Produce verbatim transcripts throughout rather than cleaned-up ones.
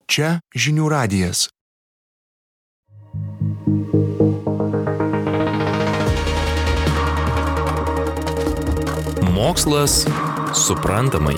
Čia žinių radijas. Mokslas suprantamai.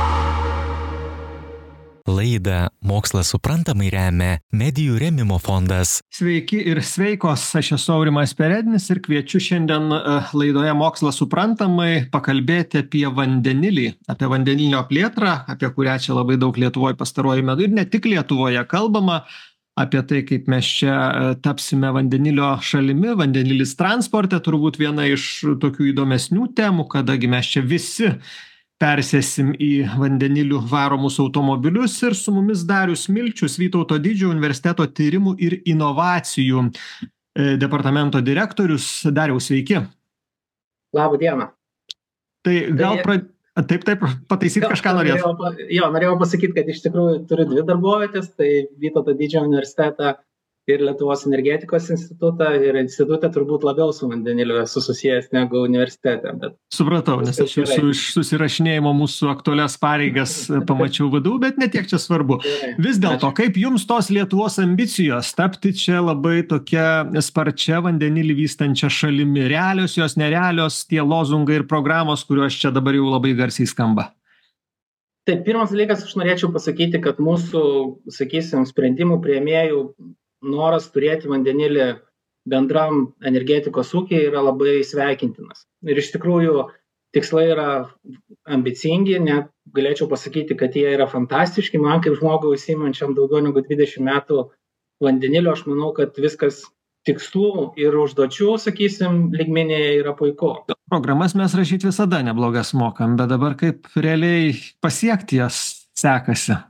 Laidą Mokslas suprantamai remia Medijų rėmimo fondas. Sveiki ir sveikos, aš esu Aurimas Perednis ir kviečiu šiandien laidoje Mokslas suprantamai pakalbėti apie vandenilį, apie vandenilinio plėtrą, apie kurią čia labai daug Lietuvoje pastaruoju metu ir ne tik Lietuvoje kalbama, apie tai, kaip mes čia tapsime vandenilio šalimi, vandenilis transporte, turbūt viena iš tokių įdomesnių temų, kadangi mes čia visi persėsim į vandenilių varomus automobilius ir su mumis Darius Milčius, Vytauto Didžiojo universiteto tyrimų ir inovacijų departamento direktorius. Dariau, sveiki. Labą dieną. Tai gal pra... taip, taip, pataisyt kažką norėjau. Jo, norėjau pasakyti, kad iš tikrųjų turiu dvi darbovietės, tai Vytauto Didžiojo universitetą ir Lietuvos energetikos institutą, ir institutą turbūt labiau su vandeniliu esu susijęs negu universitete. Bet supratau, nes aš jūsų iš susirašinėjimo mūsų aktualias pareigas pamačiau vadų, bet ne tiek čia svarbu. Vis dėlto, kaip jums tos Lietuvos ambicijos tapti čia labai tokia sparčia vandenilį vystančia šalimi? Realios, jos nerealios, tie lozungai ir programos, kurios čia dabar jau labai garsiai skamba? Tai pirmas dalykas, aš norėčiau pasakyti, kad mūsų, sakysim, sprendimų priėmėjų noras turėti vandenilį bendram energetikos ūkiai yra labai sveikintinas. Ir iš tikrųjų tikslai yra ambicingi, net galėčiau pasakyti, kad jie yra fantastiški. Man kaip žmogui užsiimančiam daugiau negu dvidešimt metų vandenilio, aš manau, kad viskas tikslų ir užduočių, sakysim, lygmenyje yra puiku. Programas mes rašyti visada neblogas mokam, bet dabar kaip realiai pasiekti jas sekasi?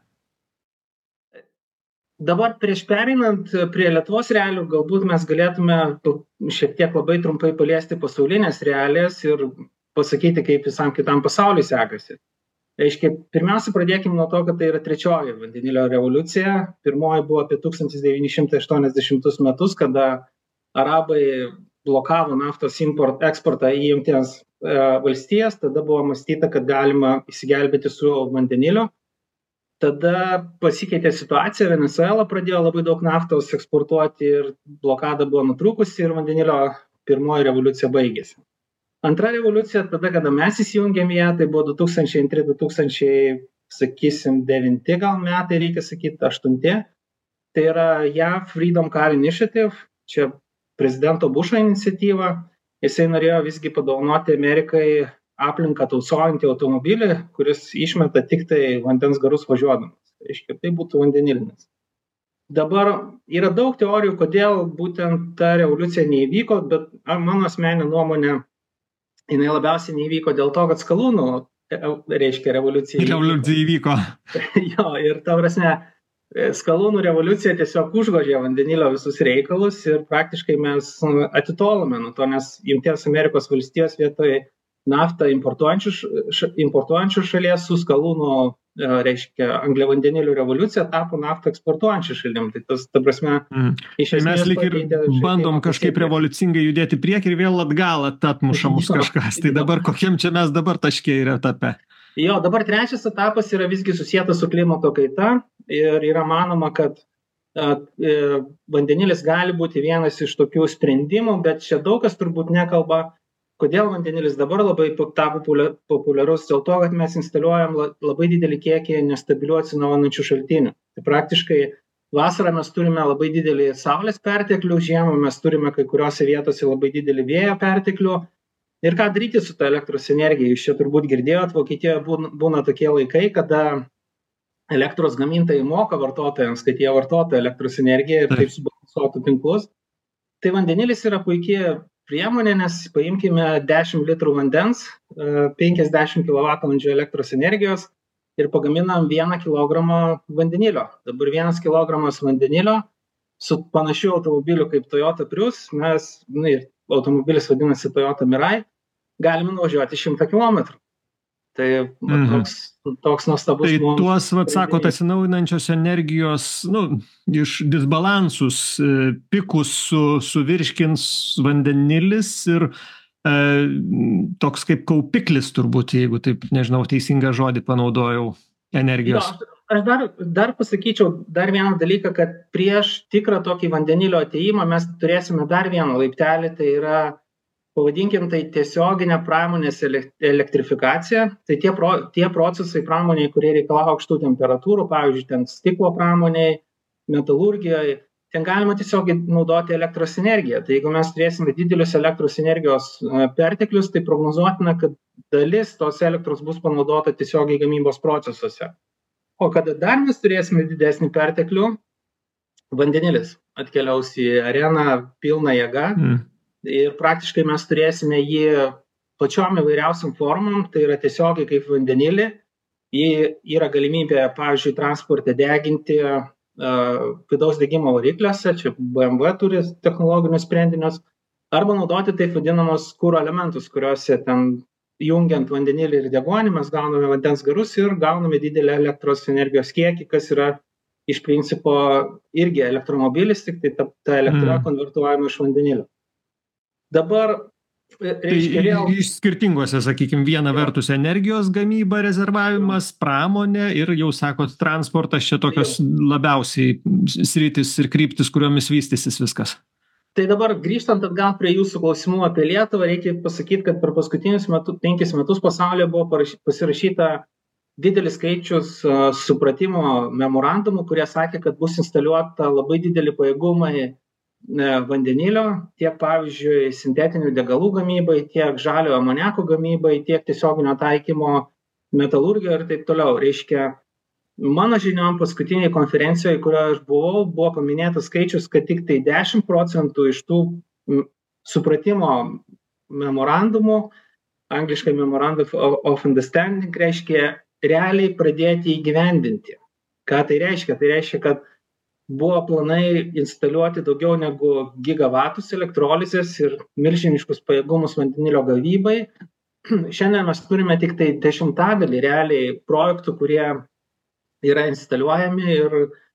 Dabar prieš pereinant prie Lietuvos realijų, galbūt mes galėtume šiek tiek labai trumpai paliesti pasaulinės realijas ir pasakyti, kaip visam kitam pasauliui sekasi. Reiškia, pirmiausia, pradėkime nuo to, kad tai yra trečioji vandenilio revoliucija. Pirmoji buvo apie tūkstantis devyni šimtai aštuoniasdešimtus metus, kada arabai blokavo naftos import, eksportą į Jungtines e, valstijas. Tada buvo mąstyta, kad galima įsigelbėti su vandeniliu. Tada pasikeitė situacija, Venesuela pradėjo labai daug naftos eksportuoti ir blokada buvo nutrūkusi ir vandenilio pirmoji revoliucija baigėsi. Antra revoliucija, tada, kada mes įsijungėm ją, tai buvo du tūkstančiai antri du tūkstančiai, sakysim, devinti gal metai, reikia sakyti, aštunti. Tai yra J A V Freedom Car Initiative, čia prezidento Bušo iniciatyva. Jisai norėjo visgi padovanoti Amerikai aplinką tausojantį automobilį, kuris išmeta tik tai vandens garus važiuodamas. Reiškia, tai būtų vandenilinis. Dabar yra daug teorijų, kodėl būtent ta revoliucija neįvyko, bet mano asmeninė nuomonė, jinai labiausiai neįvyko dėl to, kad skalūnų, reiškia, revoliucija įvyko. Revoliucija įvyko. Jo, ir ta prasme, skalūnų revoliucija tiesiog užgožė vandenilio visus reikalus ir praktiškai mes atitolome nuo to, nes Jungtinės Amerikos valstijos vietoj naftą importuojančių, importuojančių šalies su skalūnų, reiškia, angliavandenilių revoliucija tapo naftą eksportuojančių šalim. Tai tas, ta prasme, mm. iš esmės mes lyg ir bandom kažkaip revoliucingai judėti priekį ir vėl atgal atmuša mus kažkas. Tai dabar kokiem čia mes dabar taške yra etape? Jo, dabar trečias etapas yra visgi susietas su klimato kaita ir yra manoma, kad e, vandenilis gali būti vienas iš tokių sprendimų, bet čia daug kas turbūt nekalba. Kodėl vandenilis dabar labai tapo populiarus? Dėl to, kad mes instaliuojam labai didelį kiekį nestabilių atsinaujinančių šaltinių. Tai praktiškai vasarą mes turime labai didelį saulės perteklių, žiemą mes turime kai kuriuose vietose labai didelį vėjo perteklių. Ir ką daryti su ta elektros energija? Jūs čia turbūt girdėjot, Vokietijoje būna, būna tokie laikai, kada elektros gamintojai moka vartotojams, kad jie vartotų elektros energiją ir taip subalansuotų tinklus. Tai vandenilis yra puikiai priemonė, nes paimkime dešimt litrų vandens, penkiasdešimt kilovatvalandžių elektros energijos ir pagaminam vieną kilogramą vandenilio. Dabar vienas kilogramas vandenilio su panašiu automobiliu kaip Toyota Prius, mes, na, ir automobilis vadinasi Toyota Mirai, galime nuvažiuoti šimtą kilometrų. Tai mm-hmm. toks, toks nuostabus. Tai mums, tuos, vat, sakot, atsinaujinančios energijos, nu, iš disbalansus, pikus su, suvirškins vandenilis ir e, toks kaip kaupiklis turbūt, jeigu taip, nežinau, teisingą žodį panaudojau, energijos. Jo, aš dar, dar pasakyčiau dar vieną dalyką, kad prieš tikrą tokį vandenilio ateimą mes turėsime dar vieną laiptelį, tai yra, pavadinkim tai tiesioginė pramonės elektrifikacija. Tai tie, pro, tie procesai pramoniai, kurie reikalauja aukštų temperatūrų, pavyzdžiui, ten stiklo pramoniai, metalurgijoje, ten galima tiesiog naudoti elektros energiją. Tai jeigu mes turėsime didelius elektros energijos perteklius, tai prognozuotina, kad dalis tos elektros bus panaudota tiesiogiai gamybos procesuose. O kada dar mes turėsime didesnį perteklių, vandenilis atkeliaus į areną pilną jėgą mm. ir praktiškai mes turėsime jį pačiom įvairiausiam formom, tai yra tiesiogiai kaip vandenilį. Jį yra galimybė, pavyzdžiui, transporte deginti uh, vidaus degimo varikliuose, čia B M W turi technologinius sprendinius, arba naudoti taip vadinamus kuro elementus, kuriuose ten jungiant vandenilį ir deguonį mes gauname vandens garus ir gauname didelį elektros energijos kiekį, kas yra iš principo irgi elektromobilis, tik tai ta, ta elektra mm. konvertuojama iš vandenilio. Dabar reiškia vėl... Iš skirtingose, sakykime, viena vertus energijos gamyba, rezervavimas, pramonė ir jau sakot, transportas čia tokios labiausiai sritis ir kryptis, kuriomis vystysis viskas. Tai dabar grįžtant atgal prie jūsų klausimų apie Lietuvą, reikia pasakyti, kad per paskutinius metu, penkis metus pasaulyje buvo pasirašyta didelis skaičius uh, supratimo memorandumų, kurie sakė, kad bus instaliuota labai dideli pajėgumai uh, vandenilio, tiek pavyzdžiui sintetinių degalų gamybai, tiek žaliojo amoniako gamybai, tiek tiesioginio taikymo metalurgijoje ir taip toliau. Reiškia, mano žiniom paskutiniai konferencijoje, kurioje aš buvau, buvo paminėtas skaičius, kad tik tai dešimt procentų iš tų supratimo memorandumų, angliškai Memorandum of Understanding, reiškia realiai pradėti įgyvendinti. Ką tai reiškia? Tai reiškia, kad buvo planai instaliuoti daugiau negu gigavatus elektrolizės ir milžiniškus pajėgumus vandenilio gavybai. Šiandien mes turime tik tai dešimtadalį realiai projektų, kurie yra instaliuojami ir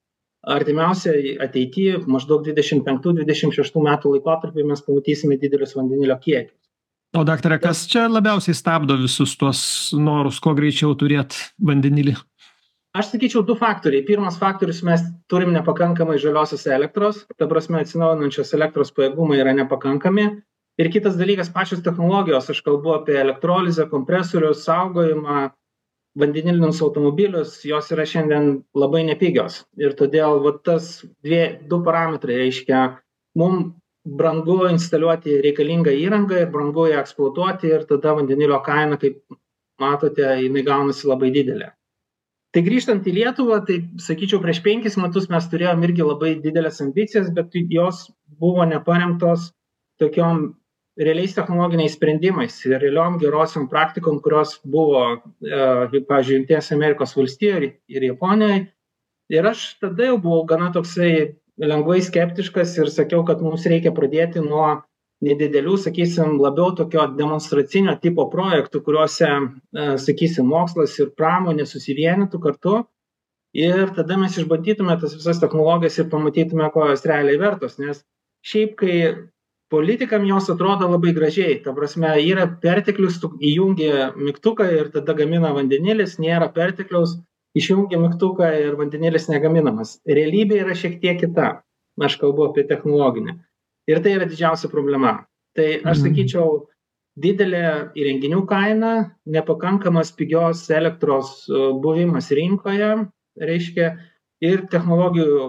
artimiausiai ateityje, maždaug dvidešimt penktų dvidešimt šeštų metų laikotarpį mes pamatysime didelius vandenilio kiekius. O daktare, kas čia labiausiai stabdo visus tuos norus, kuo greičiau turėti vandenilį? Aš sakyčiau du faktoriai. Pirmas faktorius, mes turim nepakankamai žaliosios elektros, ta prasme atsinaujinančios elektros pajėgumai yra nepakankami. Ir kitas dalykas, pačios technologijos, aš kalbu apie elektrolizę, kompresorius, saugojimą, vandenilinius automobilius, jos yra šiandien labai nepigios. Ir todėl va, tas dvie, du parametrai reiškia, mums brangu instaliuoti reikalingą įrangą ir brangu ją eksploatuoti ir tada vandenilio kaina, kaip matote, jinai gaunasi labai didelė. Tai grįžtant į Lietuvą, tai sakyčiau, prieš penkis metus mes turėjom irgi labai didelės ambicijas, bet jos buvo neparemtos tokiom realiais technologiniais sprendimais ir realiom gerosiom praktikom, kurios buvo, e, pavyzdžiui, Jungtinės Amerikos valstijoje ir Japonijoje. Ir aš tada jau buvau gana toksai lengvai skeptiškas ir sakiau, kad mums reikia pradėti nuo nedidelių, sakysim, labiau tokio demonstracinio tipo projektų, kuriuose, e, sakysim, mokslas ir pramonė susivienytų kartu. Ir tada mes išbandytume tas visas technologijas ir pamatytume, ko jos realiai vertos. Nes šiaip, kai politikam jos atrodo labai gražiai. Ta prasme, yra perteklius, įjungia mygtuką ir tada gamina vandenilis, nėra pertekliaus, išjungia mygtuką ir vandenilis negaminamas. Realybė yra šiek tiek kita. Aš kalbu apie technologinę. Ir tai yra didžiausia problema. Tai aš sakyčiau, didelė įrenginių kaina, nepakankamas pigios elektros buvimas rinkoje, reiškia, ir technologijų,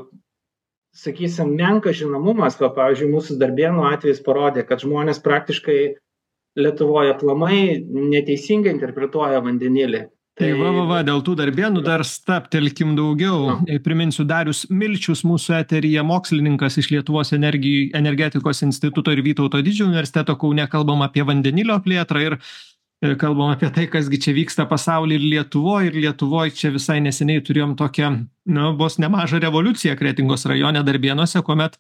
sakysim, menkas žinomumas, va, pavyzdžiui, mūsų Darbėnų atvejis parodė, kad žmonės praktiškai Lietuvoje aplamai neteisingai interpretuoja vandenilį. Tai va, va, va, dėl tų Darbėnų dar staptelkim daugiau. No. Priminsiu, Darius Milčius mūsų eteryje, mokslininkas iš Lietuvos energijų, energetikos instituto ir Vytauto Didžiojo universiteto Kaune, kalbam apie vandenilio plėtrą ir kalbam apie tai, kasgi čia vyksta pasaulyje ir Lietuvoje. Ir Lietuvoje čia visai neseniai turėjom tokią, nu, vos nemažą revoliuciją Kretingos rajone Darbėnuose, kuomet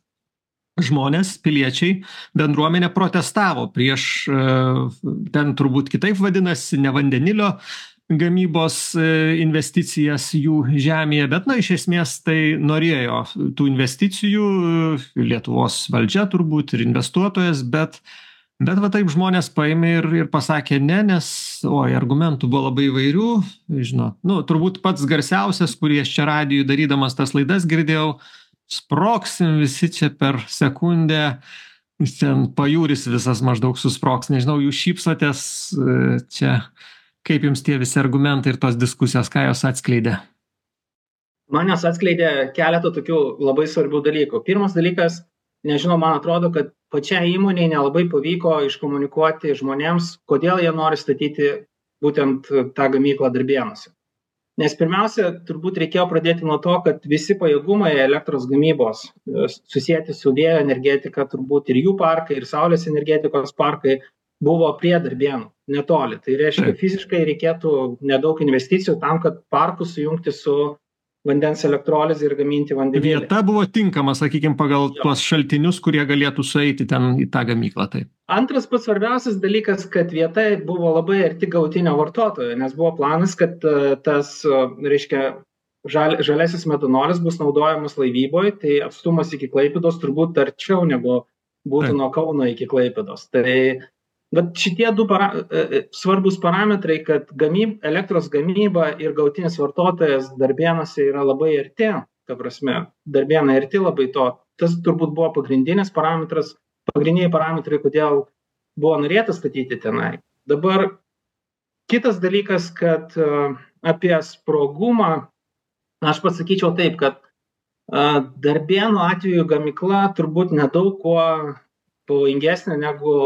žmonės, piliečiai, bendruomenė protestavo prieš, ten turbūt kitaip vadinasi, ne vandenilio gamybos investicijas jų žemėje, bet, na, iš esmės tai norėjo tų investicijų Lietuvos valdžia turbūt ir investuotojas, bet Bet va taip žmonės paėmė ir, ir pasakė ne, nes, oi, argumentų buvo labai įvairių, žinot, nu, turbūt pats garsiausias, kurį aš čia radijui darydamas tas laidas girdėjau, sprogsim visi čia per sekundę, ten pajūris visas maždaug susprogs, nežinau, jūs šypsotės, čia kaip jums tie visi argumentai ir tos diskusijos, ką jos atskleidė? Man jos atskleidė keletą tokių labai svarbių dalykų. Pirmas dalykas, nežinau, man atrodo, kad pačiai įmonei nelabai pavyko iškomunikuoti žmonėms, kodėl jie nori statyti būtent tą gamyklą Darbėnuose. Nes pirmiausia, turbūt reikėjo pradėti nuo to, kad visi pajėgumai elektros gamybos susijęti su vėjo energetika, turbūt ir jų parkai, ir saulės energetikos parkai buvo prie Darbėnų, netoli. Tai reiškia, fiziškai reikėtų nedaug investicijų tam, kad parkus sujungti su vandens elektrolizę ir gaminti vandenilį. Vieta buvo tinkama, sakykime, pagal jo. Tuos šaltinius, kurie galėtų sueiti ten į tą gamyklą. Taip. Antras pats svarbiausias dalykas, kad vieta buvo labai arti galutinio vartotojo, nes buvo planas, kad tas, reiškia, žal, žalesis metanolis bus naudojamas laivyboje, tai atstumas iki Klaipėdos turbūt arčiau negu būtų taip. Nuo Kauno iki Klaipėdos. Tai bet šitie du para, svarbus parametrai, kad gamyb, elektros gamyba ir galutinis vartotojas Darbėnuose yra labai arti, ta prasme, Darbėnai arti labai to. Tas turbūt buvo pagrindinis parametras, pagrindiniai parametrai, kodėl buvo norėta statyti tenai. Dabar kitas dalykas, kad uh, apie sprogumą, aš pasakyčiau taip, kad uh, Darbėnų atveju gamykla turbūt nedaug kuo pavojingesnė negu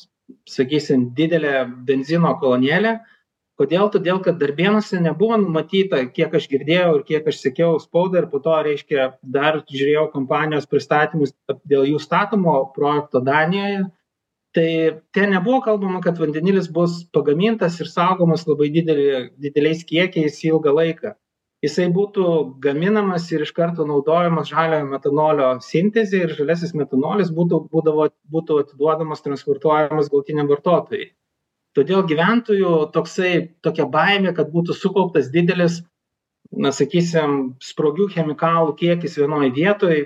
sakysim, didelė benzino kolonėlė. Kodėl? Todėl, kad Darbėnuose nebuvo numatyta, kiek aš girdėjau ir kiek aš sekiau spaudą ir po to, reiškia, dar žiūrėjau kompanijos pristatymus dėl jų statomo projekto Danijoje. Tai ten nebuvo kalbama, kad vandenilis bus pagamintas ir saugomas labai didelį, dideliais kiekiais ilgą laiką. Jisai būtų gaminamas ir iš karto naudojamas žaliojo metanolio sintezė ir žaliasis metanolis būtų, būdavo, būtų atiduodamas, transportuojamas galutiniam vartotojui. Todėl gyventojų toksai, tokia baimė, kad būtų sukauptas didelis, na, sakysim, sprogių chemikalų kiekis vienoje vietoje,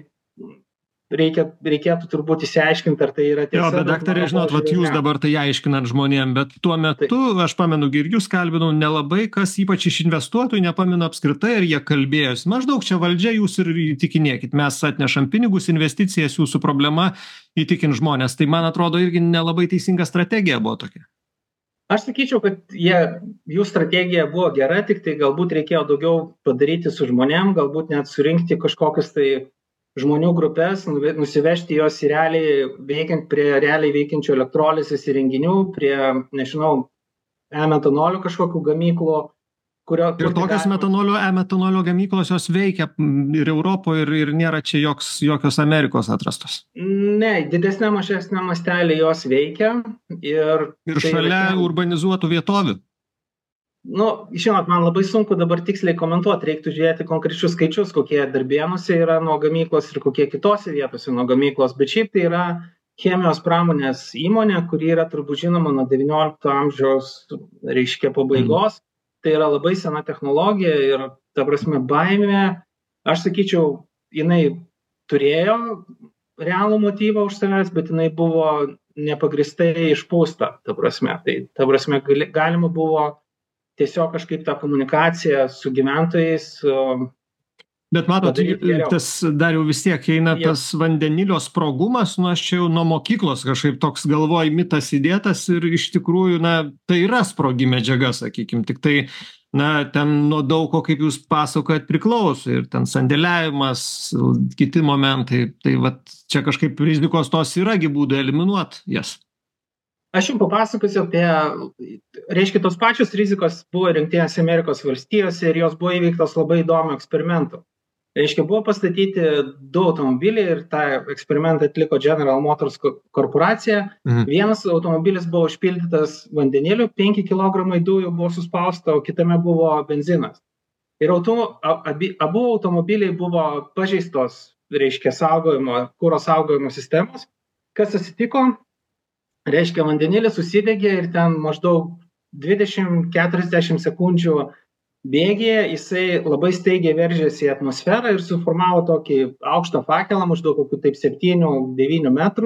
reikia, reikėtų turbūt įsiaiškinti, ar tai yra tiesa. Jo, bet daktarė, žinot, vat jūs dabar tai aiškinat žmonėm, bet tuo metu, taip. Aš pamenu, ir jūs kalbinau, nelabai kas, ypač iš investuotojų, nepamenu apskritai, ar jie kalbėjosi. Maždaug čia valdžia, jūs ir įtikinėkit, mes atnešam pinigus, investicijas, jūsų problema įtikint žmonės. Tai, man atrodo, irgi nelabai teisinga strategija buvo tokia. Aš sakyčiau, kad jie, jų strategija buvo gera, tik tai galbūt reikėjo daugiau padaryti su žmonėm, galbūt net surinkti kažkokius tai žmonių grupės, nusivežti jos į realiai veikiant prie realiai veikiančių elektrolizės įrenginių, prie, nežinau, e-metanolio kažkokių gamyklų, kurio... Ir tokios galima... metanolio, e-metanolio gamyklos jos veikia ir Europoje, ir, ir nėra čia joks, jokios Amerikos atrastos. Ne, didesnė, mažesnė mastelė jos veikia. Ir, ir tai šalia yra... urbanizuotų vietovių. Nu, žinot, man labai sunku dabar tiksliai komentuoti, reiktų žiūrėti konkrečius skaičius, kokie Darbėnuose yra nuo gamyklos ir kokie kitose vietose nuo gamyklos, bet šiaip tai yra chemijos pramonės įmonė, kuri yra turbūt žinoma nuo devyniolikto amžiaus, reiškia, pabaigos. Mm. Tai yra labai sena technologija ir, ta prasme, baimė, aš sakyčiau, jinai turėjo realų motyvą už savęs, bet jinai buvo nepagristai išpūsta, ta prasme. Tai, ta prasme, gali, galima buvo tiesiog kažkaip tą komunikaciją su gyventojais. Bet matot, tas dar jau vis tiek eina ja. Tas vandenilio sprogumas, nu aš čia jau nuo mokyklos kažkaip toks galvoj mitas įdėtas ir iš tikrųjų, na, tai yra sprogi medžiaga, sakykim, tik tai, na, ten nuo daug ko, kaip jūs pasakojat, priklauso ir ten sandėliavimas, kiti momentai, tai vat čia kažkaip rizikos tos yragi būdų eliminuot jas. Aš jums papasakosiu apie, reiškia, tos pačios rizikos buvo Jungtinėse Amerikos valstijose ir jos buvo įveiktos labai įdomių eksperimentų. Reiškia, buvo pastatyti du automobiliai ir tą eksperimentą atliko General Motors korporacija. Mhm. Vienas automobilis buvo užpildytas vandeniliu, penki kilogramai dujų buvo suspausta, o kitame buvo benzinas. Ir auto, abi, abu automobiliai buvo pažeistos, reiškia, saugojimo, kuro saugojimo sistemos. Kas atsitiko? Reiškia, vandenilis susidegė ir ten maždaug dvidešimt keturiasdešimt sekundžių bėgyje jisai labai staigiai veržėsi į atmosferą ir suformavo tokį aukštą fakelą, maždaug kokių taip septynių devynių metrų.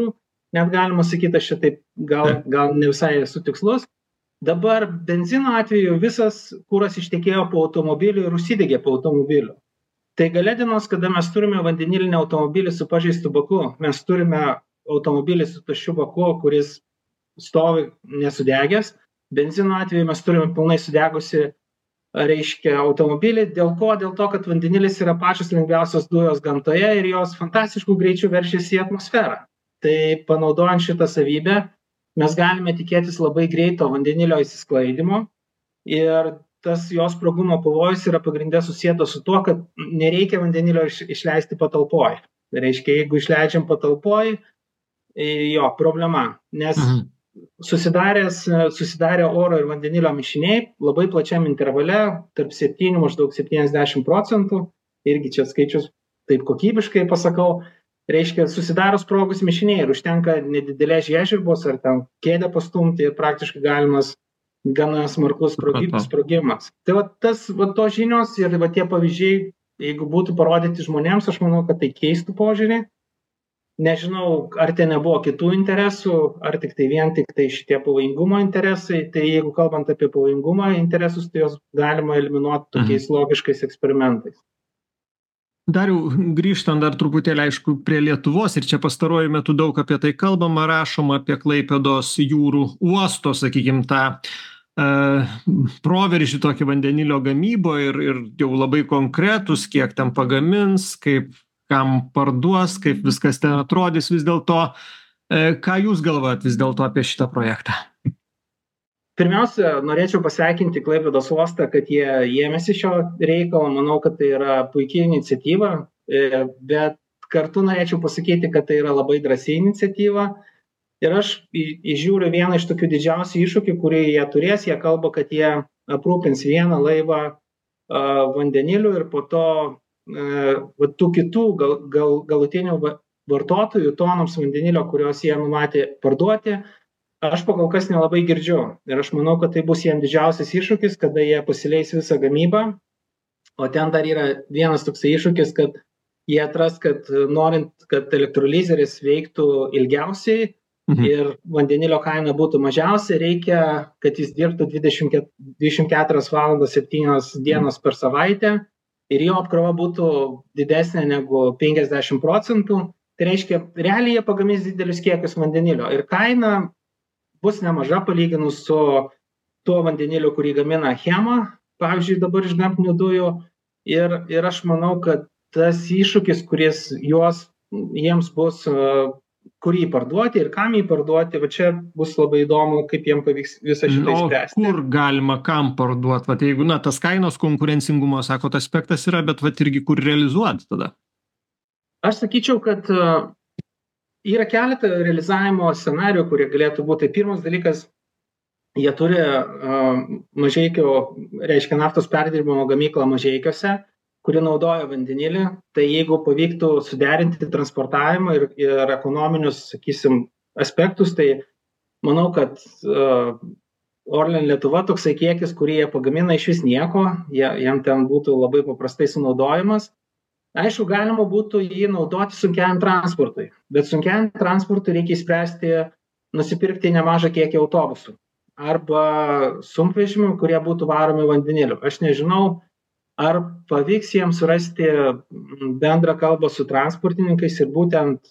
net galima sakyti, aš čia taip gal, gal ne visai esu tikslus. Dabar benzino atveju visas kuras ištekėjo po automobiliu ir užsidegė po automobiliu. Tai gale dienos, kada mes turime vandenilinį automobilį su pažeistu baku, mes turime automobilį su tuščiu baku, kuris stovi nesudegęs. Benzino atveju mes turime pilnai sudegusi, reiškia, automobilį. Dėl ko? Dėl to, kad vandenilis yra pačios lengviausios dujos gamtoje ir jos fantastiškų greičių veržiasi į atmosferą. Tai panaudojant šitą savybę, mes galime tikėtis labai greito vandenilio įsisklaidimo ir tas jos sprogumo pavojus yra pagrinde susietas su tuo, kad nereikia vandenilio išleisti patalpoj. Tai reiškia, jeigu išleidžiam patalpoj, jo, problema, nes mhm. susidaręs, susidarė oro ir vandenilio mišiniai labai plačiam intervale, tarp septynių maždaug septyniasdešimt procentų, irgi čia skaičius taip kokybiškai pasakau, reiškia, susidaro sprogus mišiniai ir užtenka nedidelės žiežirbos ar ten kėdę pastumti ir praktiškai galimas gana smarkus sprogimas. Tai va tas, va to žinios ir va tie pavyzdžiai, jeigu būtų parodyti žmonėms, aš manau, kad tai keistų požiūrį. Nežinau, ar ten nebuvo kitų interesų, ar tik tai vien tik tai šitie pavojingumo interesai. Tai jeigu kalbant apie pavojingumo interesus, tai jos galima eliminuoti tokiais mhm. logiškais eksperimentais. Dariau, grįžtant dar truputėlį, aišku, prie Lietuvos ir čia pastaruoju metu daug apie tai kalbama, rašoma apie Klaipėdos jūrų uosto, sakykime, tą e, proveržį tokį vandenilio gamybo ir, ir jau labai konkretus, kiek ten pagamins, kaip kam parduos, kaip viskas ten atrodys vis dėlto. E, ką jūs galvojat vis dėlto apie šitą projektą? Pirmiausia, norėčiau pasveikinti Klaipėdos uostą, kad jie ėmėsi šio reikalo. Manau, kad tai yra puikia iniciatyva, bet kartu norėčiau pasakyti, kad tai yra labai drąsi iniciatyva. Ir aš įžiūriu vieną iš tokių didžiausių iššūkių, kurį jie turės. Jie kalba, kad jie aprūpins vieną laivą uh, vandeniliu ir po to uh, tų kitų gal, gal, galutinių vartotojų tonoms vandenilio, kuriuos jie numatė parduoti, aš pakol kas nelabai girdžiu ir aš manau, kad tai bus jiems didžiausias iššūkis, kada jie pasileis visą gamybą, o ten dar yra vienas toksai iššūkis, kad jie atras, kad norint, kad elektrolizeris veiktų ilgiausiai mhm. ir vandenilio kaina būtų mažiausia, reikia, kad jis dirbtų dvidešimt keturias valandas septynios dienos per savaitę ir jo apkrova būtų didesnė negu penkiasdešimt procentų. Tai reiškia, realiai jie pagamins didelius kiekius vandenilio ir kaina bus nemaža palyginus su tuo vandeniliu, kurį gamina Hema, pavyzdžiui, dabar iš gamtinių dujų. Ir, ir aš manau, kad tas iššūkis, kuris juos, jiems bus, kurį parduoti ir kam jį parduoti, va čia bus labai įdomu, kaip jiems pavyks visą šitą išspręsti. O kur galima kam parduoti? Va, jeigu, na, tas kainos konkurencingumo, sako, tas aspektas yra, bet va irgi kur realizuoti tada? Aš sakyčiau, kad yra keletą realizavimo scenarijų, kurie galėtų būti. Pirmas dalykas, jie turi uh, Mažeikio, reiškia naftos perdirbimo gamyklą Mažeikiuose, kuri naudoja vandenilį. Tai jeigu pavyktų suderinti transportavimą ir, ir ekonominius, sakysim, aspektus, tai manau, kad uh, Orlen Lietuva toksai kiekis, kurį jie pagamina iš vis nieko, jie, jiem ten būtų labai paprastai sunaudojimas. Aišku, galima būtų jį naudoti sunkiajam transportui, bet sunkiajam transportui reikia įspręsti, nusipirkti nemažą kiekį autobusų arba sunkvežimių, kurie būtų varomi vandeniliu. Aš nežinau, ar pavyks jiems surasti bendrą kalbą su transportininkais ir būtent,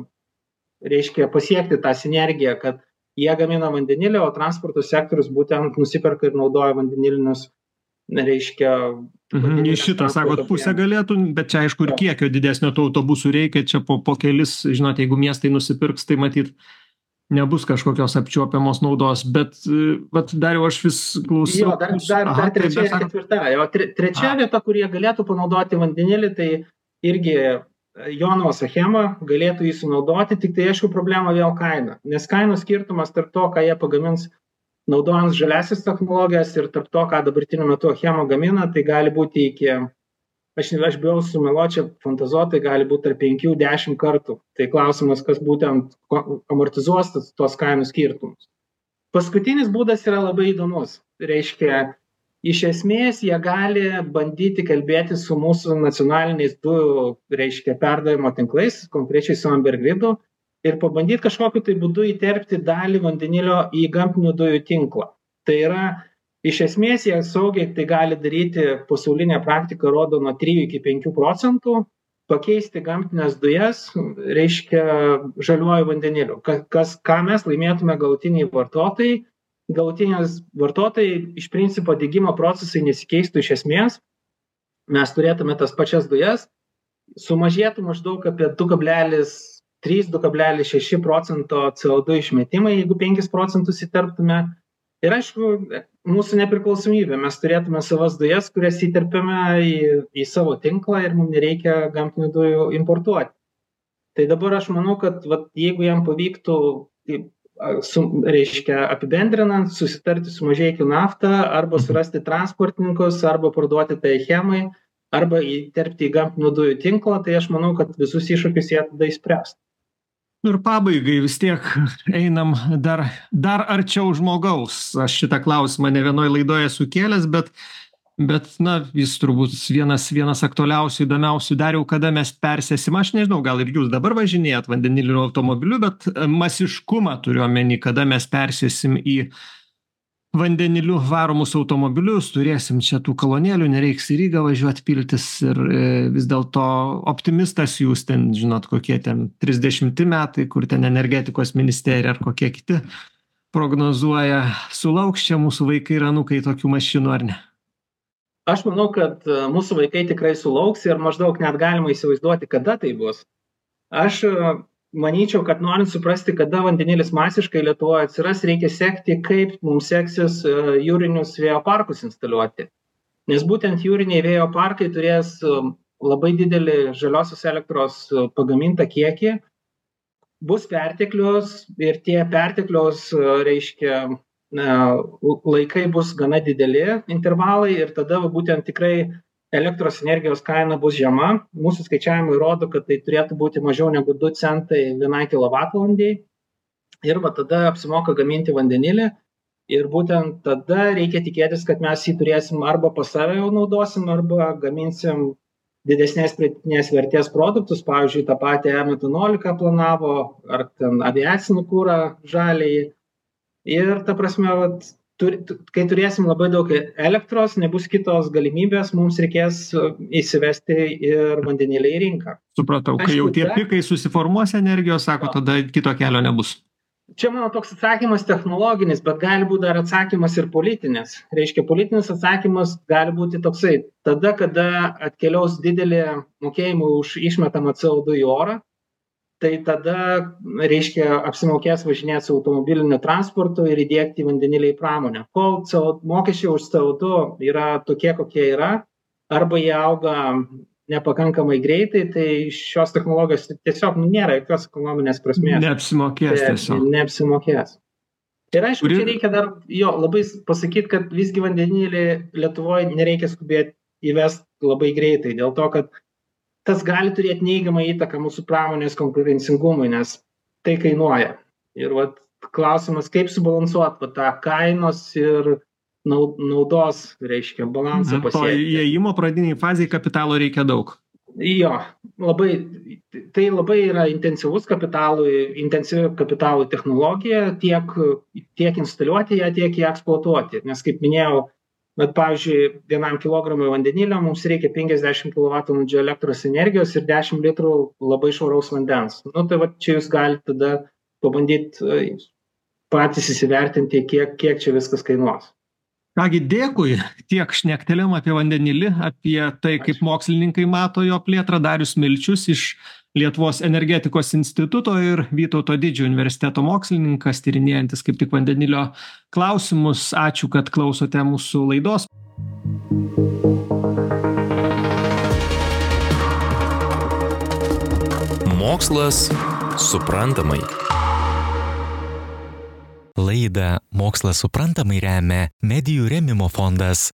reiškia, pasiekti tą sinergiją, kad jie gamina vandenilį, o transporto sektorius būtent nusiperka ir naudoja vandenilinius, reiškia, Mhm, į šitą, sakot, pusę galėtų, bet čia aišku ir kiekio didesnio tų autobusų reikia, čia po, po kelis, žinot, jeigu miestai nusipirks, tai matyt, nebus kažkokios apčiuopiamos naudos, bet, vat, Dariau, aš vis klausau. Jo, dar, dar, dar trečia ir ketvirta. Jo, tre, trečia Aha. vieta, kur jie galėtų panaudoti vandenilį, tai irgi Jonavos Achema galėtų jį sunaudoti, tik tai aišku problema vėl kaina, nes kainos skirtumas tarp to, ką jie pagamins naudojant žaliasis technologijas ir tarp to, ką dabartiniu metu Achema gamina, tai gali būti iki, aš, aš bijau sumeluoti, fantazuotai gali būti tarp penkių dešimt kartų. Tai klausimas, kas būtent amortizuos tos kainų skirtumus. Paskutinis būdas yra labai įdomus. Reiškia, iš esmės jie gali bandyti kalbėti su mūsų nacionaliniais dujų, reiškia, perdavimo tinklais, konkrečiai su Amber Gridu, ir pabandyti kažkokiu tai būdu įterpti dalį vandenilio į gamtinių dujų tinklą. Tai yra, iš esmės, jie saugiai tai gali daryti, pasaulinė praktika rodo nuo trijų iki penkių procentų, pakeisti gamtinės dujas, reiškia žaliuoju vandeniliu. Kas, ką mes laimėtume galutiniai vartotojai, galutinės vartotojai iš principo degimo procesai nesikeistų iš esmės, mes turėtume tas pačias dujas, sumažėtų maždaug apie du kablelis trys iki du kablelis šeši procento C O du išmetimai, jeigu penkis procentus įterptume. Ir aišku, mūsų nepriklausomybė, mes turėtume savas dujas, kurias įterpiame į, į savo tinklą ir mums nereikia gamtinių dujų importuoti. Tai dabar aš manau, kad vat, jeigu jam pavyktų, su, reiškia, apibendrinant, susitarti su Mažeikių naftą, arba surasti transportininkus, arba parduoti tai chemai, arba įterpti į gamtinių dujų tinklą, tai aš manau, kad visus iššūkius jie tada įspręs. Ir pabaigai vis tiek einam dar, dar arčiau žmogaus. Aš šitą klausimą ne vienoje laidoje esu kėlęs, bet, bet na, jis turbūt vienas, vienas aktualiausių, įdomiausių. Dariau, kada mes persėsim, aš nežinau, gal ir jūs dabar važinėjat vandeniliniu automobiliu, bet masiškumą turiu omeny, kada mes persėsim į vandeniliu varomus automobilius, turėsim čia tų kolonėlių, nereiks į Rygą važiuoti piltis ir e, vis dėlto optimistas jūs ten, žinot, kokie ten trisdešimti metai, kur ten energetikos ministerija ar kokie kiti prognozuoja, sulauks čia mūsų vaikai ir anūkai tokių mašinų ar ne? Aš manau, kad mūsų vaikai tikrai sulauks ir maždaug net galima įsivaizduoti, kada tai bus. Aš manyčiau, kad norint suprasti, kada vandenilis masiškai Lietuvoje atsiras, reikia sekti, kaip mums seksis jūrinius vėjo parkus instaliuoti. Nes būtent jūriniai vėjo parkai turės labai didelį žaliosios elektros pagamintą kiekį, bus perteklius ir tie pertekliaus, reiškia, laikai bus gana dideli intervalai ir tada būtent tikrai elektros energijos kaina bus žema. Mūsų skaičiavimai rodo, kad tai turėtų būti mažiau negu du centai vienai kilovatvalandei. Ir va tada apsimoka gaminti vandenilį. Ir būtent tada reikia tikėtis, kad mes jį turėsim arba pas save jau naudosim, arba gaminsim didesnės pridėtinės vertės produktus. Pavyzdžiui, tą patį e-metanolį, ką planavo, ar ten aviacinį kurą žaliai. Ir ta prasme, vat, Tur, kai turėsim labai daug elektros, nebus kitos galimybės, mums reikės įsivesti ir vandenilį į rinką. Supratau, kai jau tie pikai susiformuos energijos, sako, tada kito kelio nebus. Čia mano toks atsakymas technologinis, bet gali būti dar atsakymas ir politinis. Reiškia, politinis atsakymas gali būti toksai, tada, kada atkeliaus didelį mokėjimą už išmetamą C O du į orą, tai tada, reiškia, apsimokės važinėti su automobiliniu transportu ir įdiegti vandenilį į pramonę. Kol mokesčiai už C O du yra tokie, kokie yra, arba jie auga nepakankamai greitai, tai šios technologijos tiesiog nu, nėra jokios ekonominės prasmės. Neapsimokės tiesiog. Neapsimokės. Ir aišku, čia reikia dar jo labai pasakyti, kad visgi vandenilį Lietuvoje nereikia skubėti įvesti labai greitai, dėl to, kad tas gali turėti neigiamą įtaką mūsų pramonės konkurencingumui, nes tai kainuoja. Ir vat, klausimas, kaip subalansuoti vat, tą kainos ir naudos, reiškia, balansą pasiekti. To įėjimo pradiniai fazėje kapitalo reikia daug. Jo, labai, tai labai yra intensyvus kapitalui, intensyvi kapitalų technologija, tiek, tiek instaliuoti ją, tiek ją eksploatuoti. Nes, kaip minėjau, bet, pavyzdžiui, vienam kilogramui vandenilio mums reikia penkiasdešimt kilovatvalandžių elektros energijos ir dešimt litrų labai švaraus vandens. Nu, tai va, čia jūs galite tada pabandyti patys įsivertinti, kiek, kiek čia viskas kainuos. Kągi, dėkui. Tiek šnektelėm apie vandenilį, apie tai, kaip mokslininkai mato jo plėtrą. Darius Milčius iš Lietuvos energetikos instituto ir Vytauto Didžiojo universiteto mokslininkas, tyrinėjantis kaip tik vandenilio klausimus. Ačiū, kad klausote mūsų laidos. Mokslas suprantamai. Laidą Mokslas suprantamai remia Medijų rėmimo fondas.